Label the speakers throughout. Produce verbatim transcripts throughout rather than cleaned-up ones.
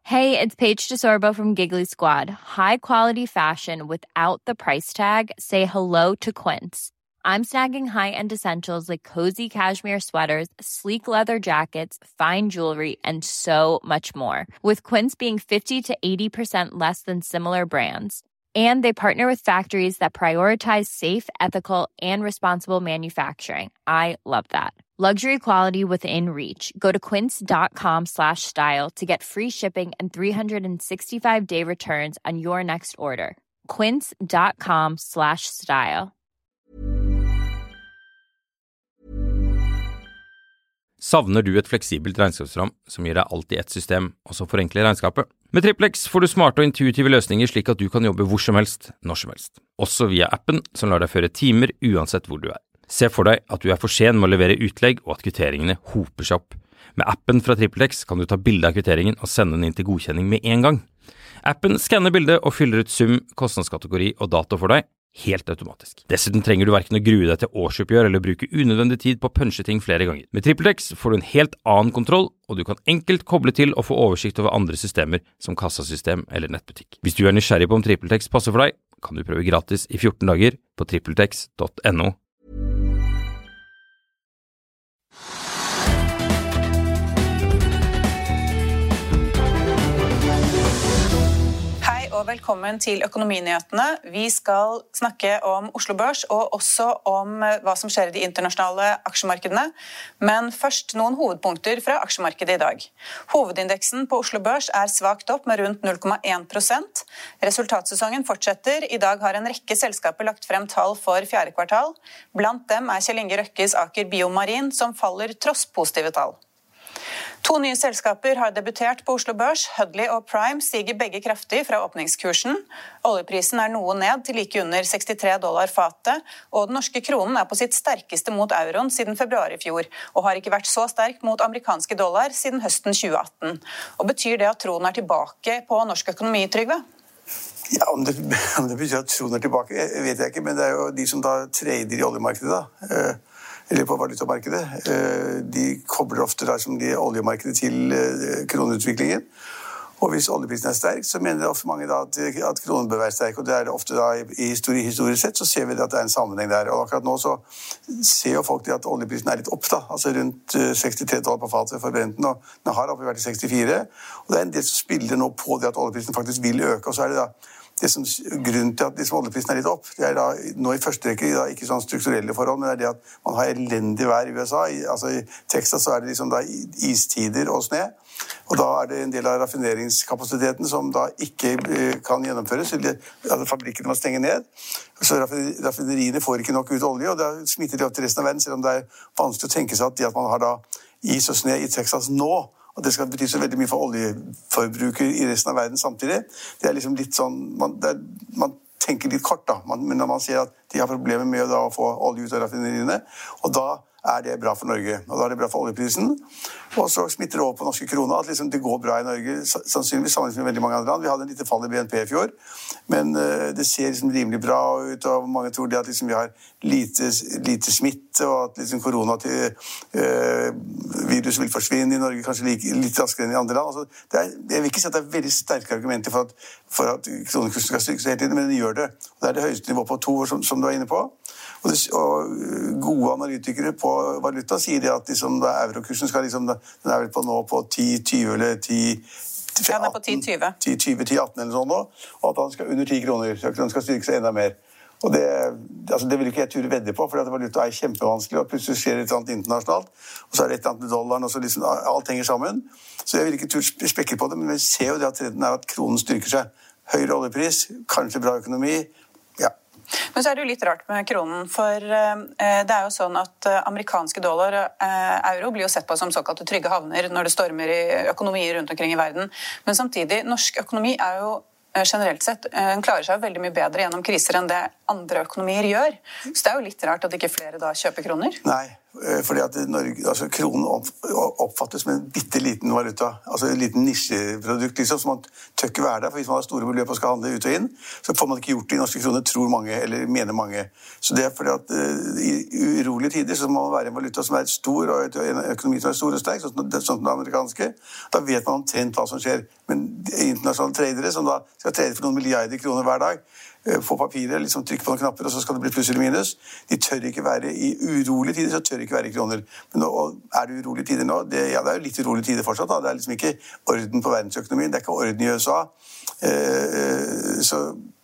Speaker 1: Hey, it's Paige DeSorbo from Giggly Squad. High quality fashion without the price tag. Say hello to Quince. I'm snagging high-end essentials like cozy cashmere sweaters, sleek leather jackets, fine jewelry, and so much more. With Quince being fifty to eighty percent less than similar brands. And they partner with factories that prioritize safe, ethical, and responsible manufacturing. I love that. Luxury quality within reach. Go to quince.com slash style to get free shipping and three sixty-five day returns on your next order. Quince.com slash style.
Speaker 2: Savner du et fleksibelt regnskapsprogram som gir deg alt i ett system, og som forenkler regnskapet? Med TrippelX får du smarte og intuitive løsninger slik at du kan jobbe hvor som helst, når som helst. Også via appen som lar deg føre timer uansett hvor du er. Se for deg at du er for sen med å levere utlegg og at kvitteringene hoper seg opp. Med appen fra TrippelX kan du ta bilde av kvitteringen og sende den inn til godkjenning med en gang. Appen skanner bildet og fyller ut sum, kostnadskategori og dato for deg, helt automatisk. Dessuten trenger du hverken å grue deg til årsoppgjør eller bruke unødvendig tid på å punche ting flere ganger. Med TrippelX får du en helt annen kontroll, og du kan enkelt koble til og få oversikt over andre systemer som kassasystem eller nettbutikk. Hvis du er nysgjerrig på om TrippelX passer for deg, kan du prøve gratis i fjorten dager på trippeltex punktum no.
Speaker 3: Og velkommen til Økonominyhetene. Vi skal snakke om Oslo Børs og også om hva som skjer i de internasjonale aksjemarkedene. Men først noen hovedpunkter fra aksjemarkedet i dag. Hovedindeksen på Oslo Børs er svakt opp med rundt null komma én prosent. Resultatsesongen fortsetter. I dag har en rekke selskaper lagt frem tall for fjerde kvartal. Blant dem er Kjell Inge Røkkes Aker BioMarin som faller tross positive tall. To nye selskaper har debutert på Oslo Børs. Hudley og Prime stiger begge kraftig fra åpningskursen. Oljeprisen er noe ned til like under sekstitre dollar fatet, og den norske kronen er på sitt sterkeste mot euroen siden februar i fjor, og har ikke vært så sterk mot amerikanske dollar siden høsten tjue atten. Og betyr det at troen er tilbake på norsk økonomi, Trygve?
Speaker 4: Ja, om det, om det betyr at troen er tilbake, vet jeg ikke, men det er jo de som da trader i oljemarkedet da. Eller på valutamarkedet. De kobler ofte da som de oljemarkedet til kroneutviklingen. Og hvis oljeprisen er sterk, så mener det ofte mange da at, at kronen bør være sterk. Og det er det ofte da i historie, historisk sett, så ser vi at det er en sammenheng der. Og akkurat nå så ser jo folk at oljeprisen er litt opp da. Altså rundt sekstitre dollar på fatet for Brenten, og den har oppe vært i sekstifire. Og det er en del som spiller nå på det at oljeprisen faktisk vil øke, og så er det da det som grunnen til at liksom oljeprisen er litt opp, det er da nå i første rekke da, ikke sånn strukturelle forhold, men det er det at man har elendig vær i U S A. I, altså i Texas så er det liksom da istider og snø, og da er det en del av raffineringskapasiteten som da ikke eh, kan gjennomføres, eller at fabrikkene må stenge ned. Så raffineriene får ikke nok ut olje, og da smitter de opp til resten av verden, selv om det er vanskelig å tenke seg at, det at man har da is og snø i Texas nå, og det skal bety så veldig mye for oljeforbruker i resten av verden samtidig. Det er liksom litt sånn, man, er, man tenker litt kort da, man, men når man ser at de har problemer med da, å få olje ut av raffineriene, og da er det bra for Norge, og da er det bra for oljeprisen. Og så smitter det over på norske kroner, at liksom det går bra i Norge, sannsynligvis sammenlignet med veldig mange andre land. Vi hadde en lite fall i B N P i fjor, men uh, det ser liksom rimelig bra ut, og mange tror det at liksom vi har lite, lite smitte, og at liksom korona til uh, virus vil forsvinne i Norge kanskje like, litt raskere enn i andre land. Altså, det er, jeg vil ikke si at det er veldig sterke argumenter for at, for at kronekursen skal styrkes hele tiden, men den gjør det. Og det er det høyeste nivå på to år, som, som du er inne på. Og, det, og gode analytikere på valuta sier det at liksom, da eurokursen skal liksom, den er vel på nå på ti tyve eller ti
Speaker 3: Ja, den er på ti tyve.
Speaker 4: ti tyve til atten eller sånn nå, og at han skal under ti kroner, så den skal styrke seg enda mer. Og det, altså det vil ikke jeg ture vedde på, for valuta er kjempevanskelig, og plutselig skjer det et eller annet internasjonalt, og så er det et eller annet med dollaren, og så liksom alt henger sammen. Så jeg vil ikke ture spekke på det, men vi ser jo det at trenden er at kronen styrker seg. Høyere oljepris, kanskje bra økonomi, ja.
Speaker 3: Men så er det jo litt rart med kronen, for eh, det er jo sånn at eh, amerikanske dollar og eh, euro blir jo sett på som såkalte trygge havner når det stormer i økonomier rundt omkring i verden. Men samtidig, norsk økonomi er jo generelt sett, den klarer seg veldig mye bedre gjennom kriser enn det andre økonomier gjør. Så det er jo litt rart at ikke flere da kjøper kroner.
Speaker 4: Nei, fordi at Norge, altså kronen oppfattes som en bitte liten valuta, altså en liten nisjeprodukt liksom, som man tør ikke være der, for hvis man har store beløp og skal handle ut og inn, så får man ikke gjort det i norske kroner, tror mange, eller mener mange. Så det er fordi at uh, i urolige tider så må man være en valuta som er stor, og en økonomi som er stor og sterk, sånn som den amerikanske. Da vet man omtrent hva som skjer. Men internasjonale tradere, som da skal trade for noen milliarder kroner hver dag, få papiret, liksom trykke på noen knapper, og så skal det bli pluss eller minus. De tør ikke være i urolige tider, så tør ikke være i kroner. Men nå, er det urolige tider nå? Det, ja, det er jo litt urolige tider fortsatt. Da. Det er liksom ikke orden på verdensøkonomien, det er ikke orden i U S A. Eh, så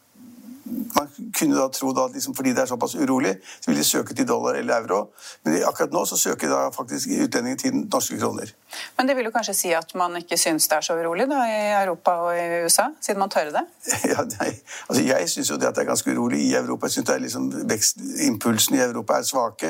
Speaker 4: man kunne da tro da, at liksom, fordi det er såpass urolig, så vil de søke til dollar eller euro. Men akkurat nå så søker da faktisk utlendingen til norske kroner.
Speaker 3: Men det vil jo kanskje si at man ikke synes det er så urolig da, i Europa og i U S A, siden man tør det?
Speaker 4: Ja, nei. Altså, jeg synes jo det at det er ganske urolig i Europa. Jeg synes det er liksom vekstimpulsen i Europa er svake.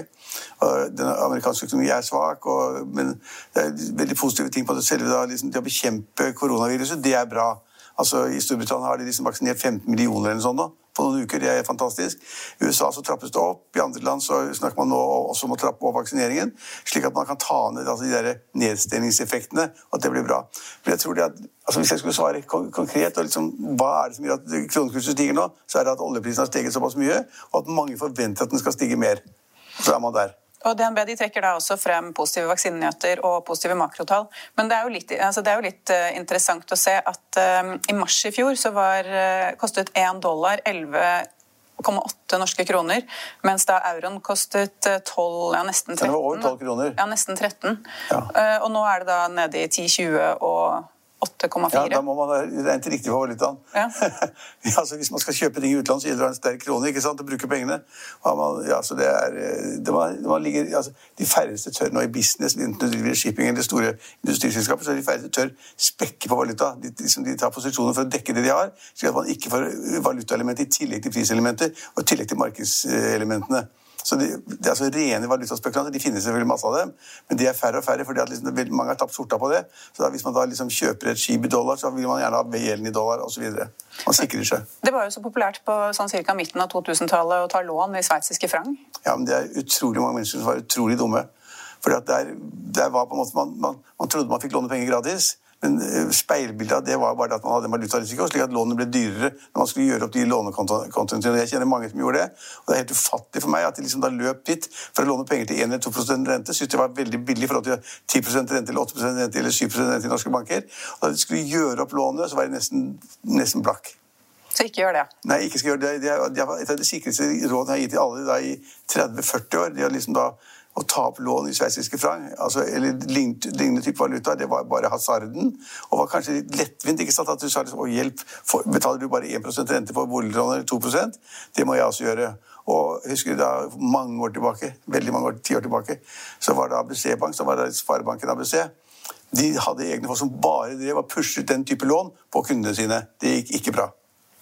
Speaker 4: Og den amerikanske økonomien er svak, og, men det er veldig positive ting på det selve da, liksom, det å bekjempe koronaviruset, det er bra. Altså, i Storbritannia har de liksom vaksinert femten millioner eller sånn da, på noen uker, det er fantastisk. I U S A så trappes det opp, i andre land så snakker man nå også om å trappe opp vaksineringen, slik at man kan ta ned altså, de der nedstengingseffektene, og at det blir bra. Men jeg tror det at, altså hvis jeg skulle svare kon- konkret, og liksom, hva er det som gjør at kronekursen stiger nå, så er det at oljeprisen har steget såpass mye, og at mange forventer at den skal stige mer. Så er man der.
Speaker 3: Og D N B de trekker da også frem positive vaksinenyheter og positive makrotall. Men det er jo litt, altså det er jo litt uh, interessant å se at uh, i mars i fjor så var, uh, kostet én dollar elleve komma åtte norske kroner, mens da euroen kostet tolv, ja nesten tretten.
Speaker 4: Det var over tolv kroner.
Speaker 3: Ja, nesten tretten.
Speaker 4: Ja.
Speaker 3: Uh, og nå er det da nede i ti tjue og åtte komma fire.
Speaker 4: Ja, da må man regne til riktig for valutaen. Ja. Altså, hvis man skal kjøpe ting i utlandet, så gjelder det en sterk krone, ikke sant, å bruke pengene. Man, ja, så det er, det var, det var ligger, altså, de færreste tør nå i business, enten du driver shipping eller store industriselskaper, så de færreste tør spekke på valuta. De, de, de tar posisjoner for å dekke det de har, slik at man ikke får valutaelementer i tillegg til priselementer og i tillegg til markedselementene. Så det, det er altså rene valutaspekulanter, de finnes selvfølgelig masse av dem, men de er færre og færre, fordi at liksom, mange har tapt skjorta på det. Så da, hvis man da liksom kjøper et skip i dollar, så vil man gjerne ha gjelden i dollar, og så videre. Man sikrer seg.
Speaker 3: Det var jo så populært på sånn cirka midten av to-tusentallet å ta lån i sveitsiske franc.
Speaker 4: Ja, men det er utrolig mange mennesker som var utrolig dumme. Fordi at der, der var på en måte, man, man, man trodde man fikk låne penger gratis, men speilbildet av det var bare at man hadde en valutarisiko, slik at lånene ble dyrere når man skulle gjøre opp de lånekontoene. Jeg kjenner mange som gjorde det, og det er helt ufattelig for meg at de liksom da løp dit for å låne penger til en eller to prosent rente. Synes det var veldig billig for at de hadde ti prosent rente eller åtte prosent rente eller syv prosent rente i norske banker. Og da de skulle gjøre opp lånet, så var det nesten, nesten blakk.
Speaker 3: Så ikke gjør det?
Speaker 4: Nei, ikke skal gjøre det. Det er, det er et av de sikreste rådene jeg har gitt til alle da, i tretti til førti år. De har liksom da å ta opp lån i sveitsiske franc, altså, eller lignende type valuta, det var bare hasarden, og var kanskje litt lettvint, ikke sant, at du sa liksom, å hjelp, for, betaler du bare én prosent rente på boliglån eller to prosent, det må jeg også gjøre. Og husker du da, mange år tilbake, veldig mange år, ti år tilbake, så var det A B C-bank, så var det Sparebanken A B C, de hadde egne folk som bare drev og pushet den type lån på kundene sine. Det gikk ikke bra.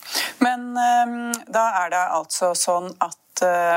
Speaker 3: Men um, da er det altså sånn at uh,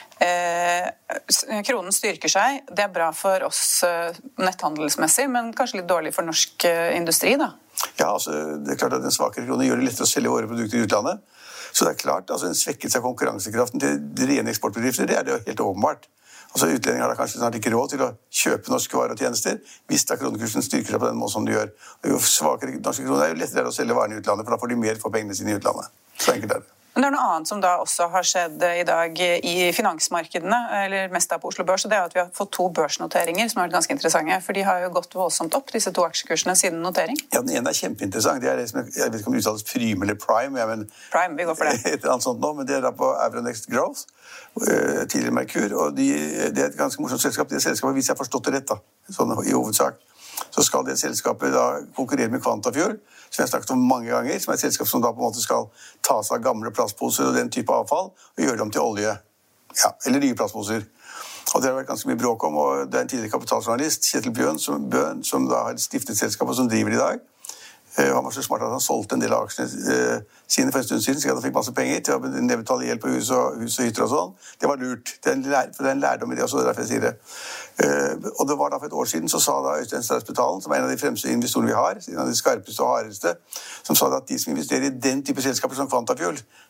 Speaker 3: eh, kronen styrker seg. Det er bra for oss uh, netthandelsmessig, men kanskje litt dårlig for norsk uh, industri da?
Speaker 4: Ja, altså, det er klart at den svakere kronen gjør det lettere å selge våre produkter i utlandet. Så det er klart, altså en svekkelse av konkurransekraften til de rene eksportbedrifter, det er det jo helt åpenbart. Altså utlendinger har da kanskje snart ikke råd til å kjøpe norske varer og tjenester hvis da kronekursen styrker seg på den måten som de gjør. Og jo svakere norske kroner er jo lettere å selge varene i utlandet, for da får de mer for pengene sine i utlandet. Så enkelt er det.
Speaker 3: Men det er noe annet som da også har skjedd i dag i finansmarkedene, eller mest da på Oslo Børs, og det er at vi har fått to børsnoteringer som har vært ganske interessante, for de har jo gått voldsomt opp, disse to aksjekursene siden notering.
Speaker 4: Ja, den ene er kjempeinteressant. Det er det som, jeg vet ikke om det uttales Prime eller Prime, ja, men
Speaker 3: Prime, vi går for det.
Speaker 4: Et eller annet sånt nå, men det er da på Euronext Growth, tidligere Merkur, og de, det er et ganske morsomt selskap. Det er selskapet, hvis jeg har forstått det rett da, sånn i hovedsak, så skal det selskapet da konkurrere med Quantafuel, som jeg har snakket om mange ganger, som er et selskap som da på en måte skal ta seg av gamle plastposer og den type avfall, og gjøre dem til olje, ja, eller nye plastposer. Og det har vært ganske mye bråk om, og det er en tidligere kapitaljournalist, Kjetil Bjørn, som, Bjørn, som da har stiftet selskapet som driver i dag. Uh, han var så smart at han solgte en del av aksjene uh, sine for en stund siden, så han fikk masse penger til å nedbetale gjeld på hus og, hus og hytter og sånn. Det var lurt. Det er en, lær, for det er en lærdom i det også, det er derfor jeg sier det. Uh, og det var da for et år siden, så sa da Øystein Stray-Spetalen, som er en av de fremste investorene vi har, en av de skarpeste og hardeste, som sa at de som investerer i den type selskaper som Quantafuel,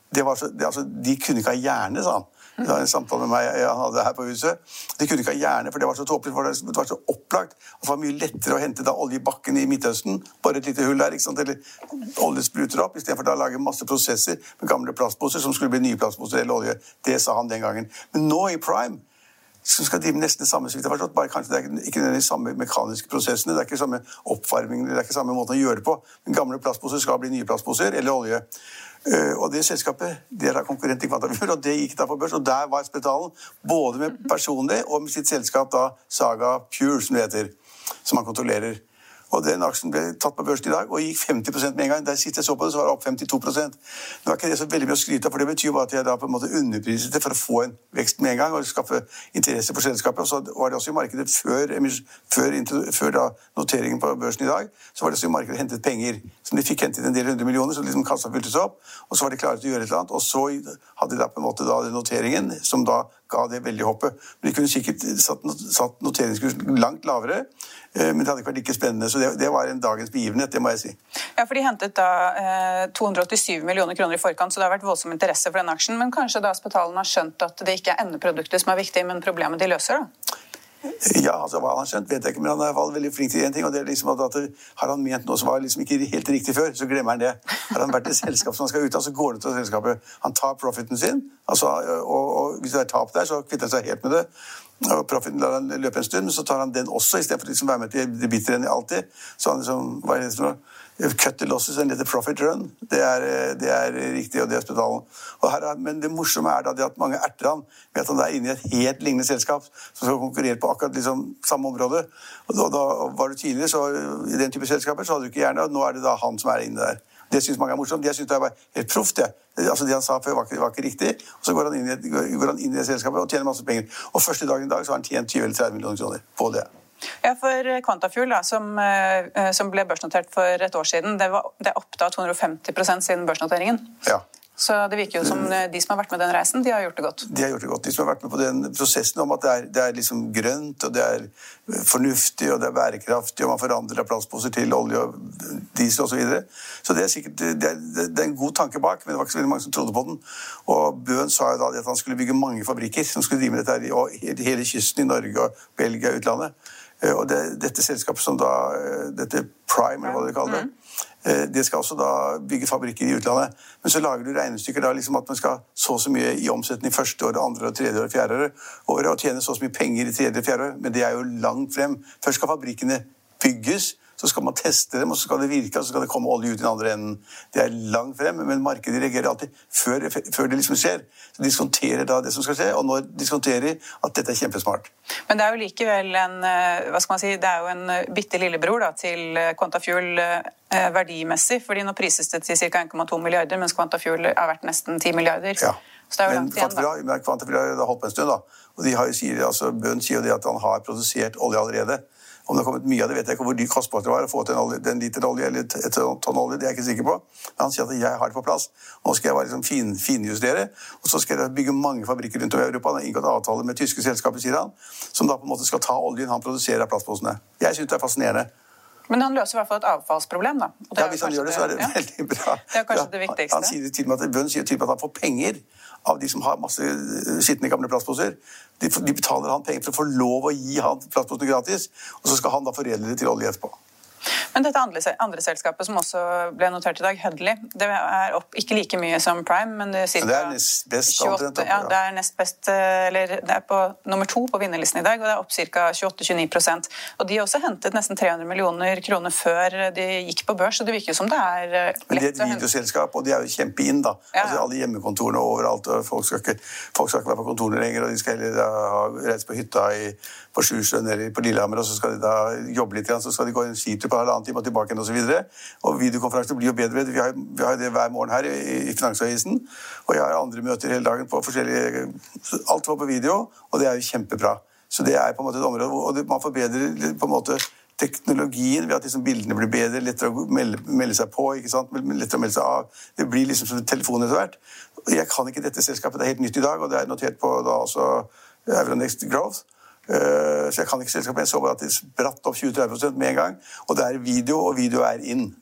Speaker 4: det var så, det, altså, de kunne ikke ha hjerne, sa han. Det var en samtale med meg han hadde her på huset. De kunne ikke ha hjerne, for det var så tåpelig, for det var så opplagt. Det var mye lettere å hente da olje i bakken i Midtøsten, bare et lite hull der, ikke sant? Eller olje spruter opp, i stedet for da å lage masse prosesser med gamle plastposer som skulle bli nye plastposer eller olje. Det sa han den gangen. Men nå i Prime, som skal drive nesten det samme, så vidt jeg har forstått, bare kanskje det er ikke de samme mekaniske prosessene, det er ikke samme oppvarming, det er ikke samme måten å gjøre det på. Men gamle plastposer skal bli nye plastposer eller olje. Uh, og det selskapet, det er konkurrent i Quantafuel, og det gikk da på børs, og der var Spetalen, både med personlig og med sitt selskap da, Saga Pure, som det heter, som han kontrollerer. Og den aksjen ble tatt på børsen i dag, og gikk femti prosent med en gang. Der sist jeg så på det, så var det opp femtito prosent. Nå er ikke det så veldig mye å skryte av, for det betyr bare at jeg da på en måte underpriset det for å få en vekst med en gang, og skaffe interesse for selskapet. Og så var det også i markedet før, før, før da noteringen på børsen i dag, så var det også i markedet hentet penger, som de fikk hentet en del hundre millioner, så liksom kassa fyltes opp, og så var de klare til å gjøre et eller annet, og så hadde de da på en måte da noteringen, som da ga det veldig hoppet. Men de kunne sikkert satt, satt noteringskursen langt lavere, men det hadde ikke vært like spennende, så det, det var en dagens begivenhet, det må jeg si.
Speaker 3: Ja, for de hentet da eh, to hundre og åttisyv millioner kroner i forkant, så det har vært voldsom interesse for denne aksjen, men kanskje da Spetalen har skjønt at det ikke er endeproduktet som er viktig, men problemet de løser da?
Speaker 4: Ja, altså hva han har skjønt, vet jeg ikke, men han er veldig flink til en ting, og det er liksom at, at har han ment noe som var liksom ikke helt riktig før, så glemmer han det. Har han vært et selskap som han skal ut av, så går det til selskapet. Han tar profiten sin, altså, og, og hvis det er tap der, så kvitter han seg helt med det. Og profiten lar han løpe en stund, men så tar han den også, i stedet for liksom å være med til det bitter enn alltid. Så han liksom, hva er det for noe? Cut the losses and let the profit run. Det er, det er riktig, og det er Spetalen. Og her er, men det morsomme er da det at mange erter han med at han er inne i et helt lignende selskap som skal konkurrere på akkurat liksom samme område. Og da, da var det tidligere, så i den type selskaper så hadde du ikke hjerne, og nå er det da han som er inne der. Det synes mange er morsomt. Jeg synes det var helt proft, det. Altså det han sa før var ikke, var ikke riktig, og så går han, inn i, går han inn i det selskapet og tjener masse penger. Og første dagen i dag så har han tjent tyve eller tretti millioner kroner på det.
Speaker 3: Ja, for Quantafuel, da, som, som ble børsnotert for et år siden, det, var, det er opp da to hundre og femti prosent siden børsnoteringen.
Speaker 4: Ja.
Speaker 3: Så det virker jo som de som har vært med den reisen, de har gjort det godt.
Speaker 4: De har gjort det godt. De som har vært med på den prosessen om at det er, det er liksom grønt, og det er fornuftig, og det er bærekraftig, og man forandrer plastposer til olje og diesel og så videre. Så det er sikkert, det er, det er en god tanke bak, men det var ikke så veldig mange som trodde på den. Og Bøhn sa jo da at han skulle bygge mange fabrikker som skulle drive med dette her i hele kysten i Norge og Belgia og utlandet. Og det, dette selskapet som da, dette Prime, eller hva det kaller det, det skal også da bygge fabrikker i utlandet. Men så lager du regnestykker da, liksom at man skal så så mye i omsetning første år, andre år, tredje år, fjerde år, året, og tjene så så mye penger i tredje og fjerde år. Men det er jo langt frem. Først skal fabrikkene bygges, så skal man teste dem, og så skal det virke, og så skal det komme olje ut i den andre enden. Det er langt frem, men markedet reagerer alltid før, før det liksom skjer. Så de diskonterer da det som skal skje, og nå diskonterer de at dette er kjempesmart.
Speaker 3: Men det er jo likevel en, hva skal man si, det er jo en bitte lillebror da, til Quantafuel verdimessig, fordi nå prises det til ca. en komma to milliarder, mens Quantafuel har vært nesten ti milliarder.
Speaker 4: Ja.
Speaker 3: Så det er jo
Speaker 4: men
Speaker 3: langt igjen, da.
Speaker 4: Men Quantafuel har holdt på en stund, da. Og de har jo, sier, altså, Bøhn sier jo det at han har produsert olje allerede. Om det har kommet mye av det, vet jeg ikke hvor dyrt kostbart det var å få til en, en liter olje eller et, et tonn olje, det er jeg ikke sikker på. Men han sier at jeg har det på plass. Nå skal jeg bare liksom fin, finjustere, og så skal jeg bygge mange fabrikker rundt om i Europa. Han har inngått avtaler med tyske selskaper, sier han, som da på en måte skal ta oljen han produserer av plastposene. Jeg synes det er fascinerende.
Speaker 3: Men han løser i hvert fall et avfallsproblem, da. Og det
Speaker 4: ja, hvis han gjør det, så er det ja. veldig bra.
Speaker 3: Det er kanskje ja. det viktigste.
Speaker 4: Han sier til meg at Bøhn sier til meg at han får penger av de som har masse skitne gamle plastposer. De, de betaler han penger for å få lov å gi han plastposene gratis, og så skal han da foredle det til olje etterpå.
Speaker 3: Men dette andre, andre selskapet som også ble notert i dag, Hudley, det er opp ikke like mye som Prime, men det er,
Speaker 4: men det er nest best
Speaker 3: tjueåtte, opp, ja, det er nest best, eller det er på nummer to på vinnerlisten i dag, og det er opp ca. tjueåtte til tjueni prosent. Og de har også hentet nesten tre hundre millioner kroner før de gikk på børs, så det virker jo som det er lett.
Speaker 4: Men det er et videoselskap, og de er jo kjempe inn da. Ja. Altså alle hjemmekontorene overalt, og folk skal ikke, folk skal ikke være på kontorene lenger, og de skal heller ha reist på hytta i, på Sjusjøen eller på Lillehammer, og så skal de da jobbe litt, så skal de gå en skitur på halvannen time og tilbake og så videre. Og videokonferanser blir jo bedre. Vi har, vi har det hver morgen her i, i Finansavisen, og jeg har andre møter hele dagen på forskjellige, alt var på video, og det er jo kjempebra. Så det er på en måte et område, og det, man forbedrer på en måte teknologien ved at liksom bildene blir bedre, lettere å melde, melde seg på, ikke sant? Lettere å melde seg av. Det blir liksom som telefonen etter hvert. Jeg kan ikke dette selskapet, det er helt nytt i dag, og det er notert på da også Euronext Growth. Uh, så jeg kan ikke selskapet, jeg så bare at det spratt opp tjue til tretti prosent med en gang, og det er video, og video er inn.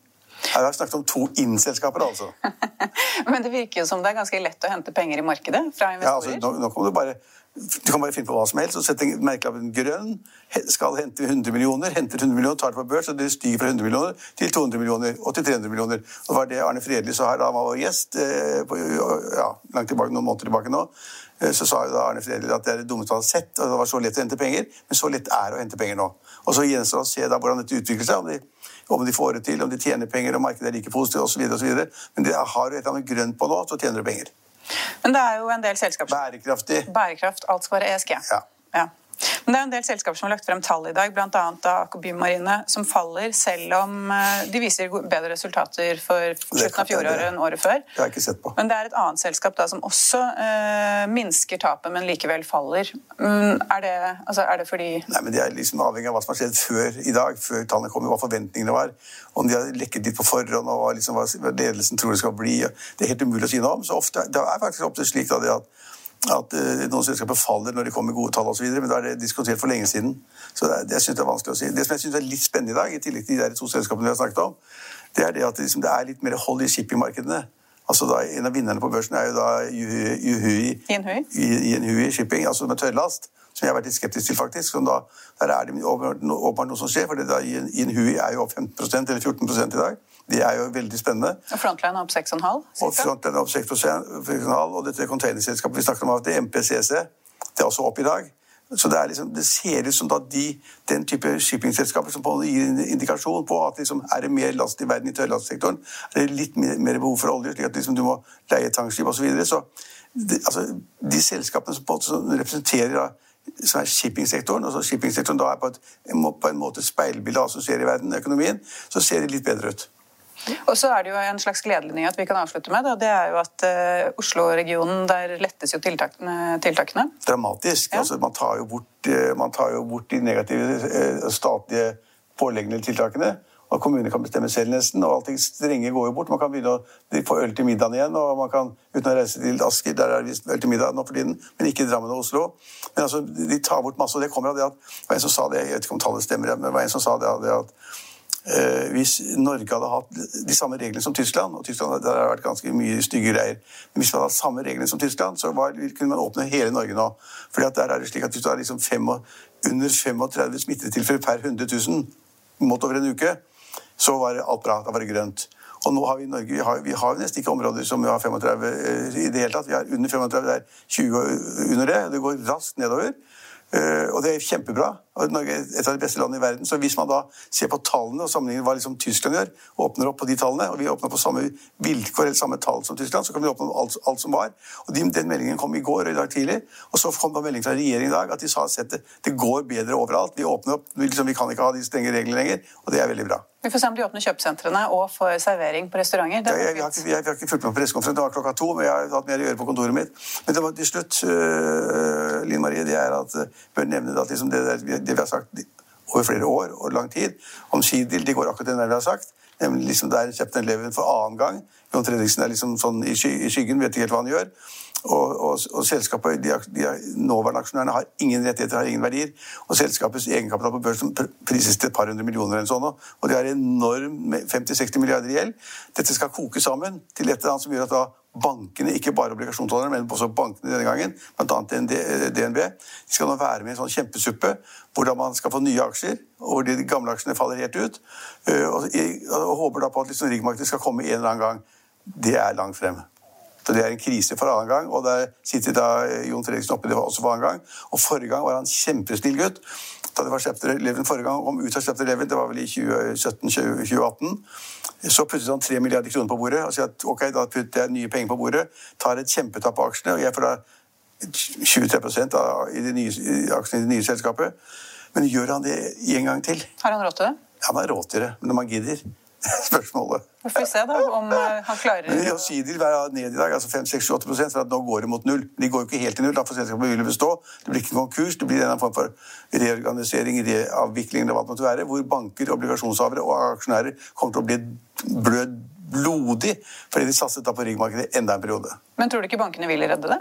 Speaker 4: Jeg har snakket om to inn-selskaper, altså.
Speaker 3: Men det virker jo som det er ganske lett å hente penger i markedet fra investorer.
Speaker 4: Ja, altså, nå, nå kan du bare... Du kan bare finne på hva som helst, og sette merkelappen grønn, skal hente hundre millioner, henter hundre millioner, tar det på børs, og det stiger fra hundre millioner til to hundre millioner, og til tre hundre millioner. Og det var det Arne Fredelig sa her, da han var gjest, eh, på, ja, langt tilbake, noen måneder tilbake nå, eh, så sa jo da Arne Fredelig at det er det dummeste han hadde sett, og det var så lett å hente penger, men så lett er det å hente penger nå. Og så gjenstår det å se da hvordan dette utvikler seg, om de, om de får det til, om de tjener penger, og markedet er like positivt, og så videre, og så videre. Men det har jo et eller annet grønt på nå, så tjener du penger.
Speaker 3: Men det er jo en del selskaper...
Speaker 4: Bærekraftig.
Speaker 3: Bærekraft, alt skal være E S G.
Speaker 4: Ja.
Speaker 3: Ja. Men det er en del selskaper som har lagt frem tall i dag, blant annet av Aker BioMarine, som faller selv om de viser bedre resultater for slutten av fjoråret enn året før.
Speaker 4: Det har jeg ikke sett på.
Speaker 3: Men det er et annet selskap da, som også eh, minsker tapet, men likevel faller. Mm, er, det, altså, er det fordi...
Speaker 4: Nei, men det er liksom avhengig av hva som har skjedd før i dag, før tallene kom, hva forventningene var, om de har lekket litt på forhånd, og hva, liksom, hva ledelsen tror det skal bli. Det er helt umulig å si noe om, så ofte, det er faktisk ofte slik da, det at at uh, noen selskaper faller når de kommer med gode tall og så videre, men da er det diskutert for lenge siden. Så det, er, det synes jeg er vanskelig å si. Det som jeg synes er litt spennende i dag, i tillegg til de der to selskapene vi har snakket om, det er det at det, liksom, det er litt mer hold i shippingmarkedene. Altså da, en av vinnerne på børsen er jo da Jinhui Shipping, altså med tørrlast, som jeg har vært litt skeptisk til faktisk. Da, der er det åpenbart noe som skjer, for det da Jinhui er jo opp femten prosent eller fjorten prosent i dag. Det er jo veldig spennende.
Speaker 3: Og Frontline er opp seks komma fem?
Speaker 4: Og Frontline er opp seks komma fem, og dette containerselskapet vi snakket om, det er M P C C, det er også opp i dag. Så det, er liksom, det ser ut som da de, den type shippingselskaper som på en gir en indikasjon på at liksom, er det mer last i verden i tørrlastsektoren, er det litt mer, mer behov for olje, slik at liksom, du må leie tankskip og så videre. Så det, altså, de selskapene som, på, som representerer da, som er shippingsektoren, og så shippingsektoren da er på, et, på en måte speilbilde av hva som skjer i verden, økonomien, så ser det litt bedre ut.
Speaker 3: Og så er det jo en slags gledelig nyhet vi kan avslutte med, og det er jo at uh, Oslo-regionen, der lettes jo tiltakene. tiltakene.
Speaker 4: Dramatisk. Ja. Altså, man, tar jo bort, man tar jo bort de negative uh, statlige påleggende tiltakene, og kommunene kan bestemme selv nesten, og allting strenge går jo bort. Man kan begynne å få øl til middagen igjen, og man kan, uten å reise til Asker, der er det øl til middag nå for tiden, men ikke i Drammen og Oslo. Men altså, de tar bort masse, og det kommer av det at, det var en som sa det, jeg vet ikke om tallet stemmer, men det var en som sa det, det at Eh, hvis Norge hadde hatt de samme reglene som Tyskland, og Tyskland der har vært ganske mye stygge greier, men hvis man hadde hatt samme reglene som Tyskland, så var, kunne man åpne hele Norge nå. Fordi at der er det slik at hvis du har liksom fem, under femogtredve smittetilfeller per hundre tusen målt over en uke, så var alt bra, da var det grønt. Og nå har vi i Norge, vi har, vi har nesten ikke områder som vi har femogtredve i det hele tatt. Vi har under femogtredve, det er tjue under det, det går raskt nedover. Uh, og det er kjempebra, og Norge er et av de beste landene i verden, så hvis man da ser på tallene og sammenligner hva liksom Tyskland gjør, og åpner opp på de tallene, og vi åpner på samme vilkår eller samme tall som Tyskland, så kan vi åpne opp alt, alt som var. Og de, den meldingen kom i går og i dag tidlig, og så kom det melding fra regjeringen i dag at de sa at det, det går bedre overalt, vi åpner opp, liksom, vi kan ikke ha de strenge reglene lenger, og det er veldig bra.
Speaker 3: Vi får se om de åpner kjøpesentrene og får servering på restauranter.
Speaker 4: Ja, jeg, jeg, har ikke, jeg, jeg har ikke fulgt med på pressekonferansen, det var klokka to, men jeg har hatt mer å gjøre på kontoret mitt. Men det var til slutt, uh, Line Marie, det er at, uh, bør nevne at liksom det, der, det vi har sagt over flere år og lang tid, om Skidil, det går akkurat den der vi har sagt, nemlig liksom der Chapter elleve for annen gang. Jon Fredriksen er liksom sånn i, sky, i skyggen, vet ikke helt hva han gjør. Og, og, og selskapet, de, de nåværende aksjonærene har ingen rettigheter, har ingen verdier, og selskapets egenkapital på børsen prises til et par hundre millioner eller sånn, og de har enorm femti til seksti milliarder i gjeld. Dette skal koke sammen til et eller annet som gjør at da bankene, ikke bare obligasjonsholderne, men også bankene denne gangen, blant annet D N B, de skal nå være med i en sånn kjempesuppe, hvor man skal få nye aksjer, og hvor de gamle aksjene faller helt ut, og, og håper da på at liksom riggmarkedet skal komme en eller annen gang. Det er langt frem. Så det er en krise for annen gang, og der sitter da Jon Fredriksen oppe, det var også for annen gang, og forrige gang var han kjempesnill gutt. Da det var Chapter elleve forrige gang, om ut av Chapter elleve, det var vel i tjue sytten til tjue atten, så puttet han tre milliarder kroner på bordet, og sier at ok, da putter jeg nye penger på bordet, tar et kjempetapp på aksjene, og jeg får da tjuetre prosent av i de nye, i aksjene i det nye selskapet. Men gjør han det en gang til?
Speaker 3: Har han råd til det?
Speaker 4: Han har råd til det, men når man gidder. Spørsmålet.
Speaker 3: Vi får se da, om han klarer...
Speaker 4: Men ja, Skidil var ned i dag, altså fem, seks, sju, åtte prosent, for at nå går det mot null. Men de går jo ikke helt til null, da får selskapet vil bestå. Det blir ikke konkurs, det blir en form for reorganisering, reavvikling, eller hva det måtte være, hvor banker, obligasjonshavere og aksjonærer kommer til å bli blød blodig, fordi de satset da på riggmarkedet enda en periode.
Speaker 3: Men tror du ikke bankene vil redde det?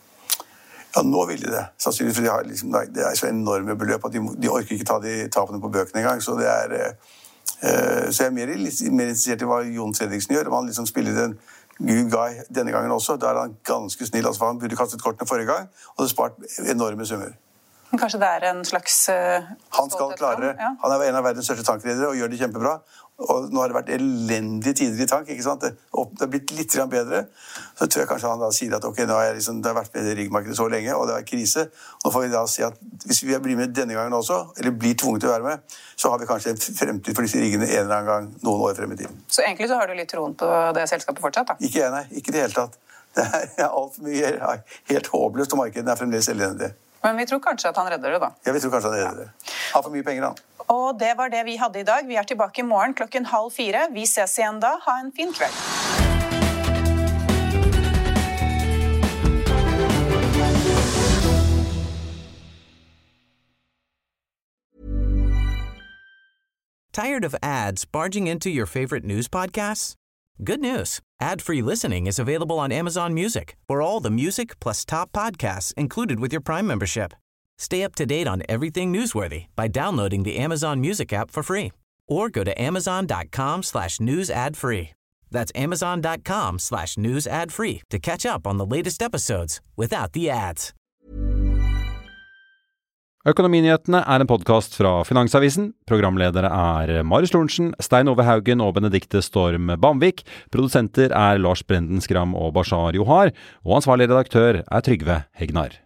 Speaker 4: Ja, nå vil de det. Sannsynligvis, for de har liksom, det er så enorme beløp at de, de orker ikke ta de tapene på bøkene engang, så det er... Så jeg er mer, mer interessert i hva Jon Fredriksen gjør. Om han liksom spiller en good guy denne gangen også, da er han ganske snill. Altså, han burde kastet kortene forrige gang, og det spart enorme summer.
Speaker 3: Kanskje det er en slags uh,
Speaker 4: Han skal klare, ja. Han er en av verdens største tankredere og gjør det kjempebra. Og nå har det vært elendige tider i tank, ikke sant? Det har blitt litt bedre. Så tror jeg kanskje han da sier at ok, nå har jeg liksom, det har vært bedre riggmarkedet så lenge, og det er krise. Nå får vi da si at hvis vi blir med denne gangen også, eller blir tvunget til å være med, så har vi kanskje en fremtid for disse riggene en eller annen gang, noen år frem i tiden.
Speaker 3: Så egentlig så har du litt troen på det selskapet fortsatt da?
Speaker 4: Ikke jeg, nei. Ikke det hele tatt. Det er alt for mye helt håpløst, og markedet er fremdeles elendig.
Speaker 3: Men vi tror kanskje at han redder det da.
Speaker 4: Ja, vi tror kanskje han redder det. Han har for mye penger da.
Speaker 3: Og det var det vi hadde i dag. Vi er tilbake i morgen klokken halv fire. Vi ses igjen da. Ha en fin kveld.
Speaker 5: Tired of ads barging into your favorite news podcasts? Good news. Ad-free listening is available on Amazon Music for all the music plus top podcasts included with your Prime membership. Stay up to date on everything newsworthy by downloading the Amazon Music app for free or go to amazon.com slash news ad free. That's amazon.com slash news ad free to catch up on the latest episodes without the ads.
Speaker 2: Økonominyhetene er en podcast fra Finansavisen. Programledere er Marius Lorentzen, Stein Ove Haugen og Benedikte Storm Bamvik. Produsenter er Lars Brenden Skram og Bashar Johar. Og ansvarlig redaktør er Trygve Hegnar.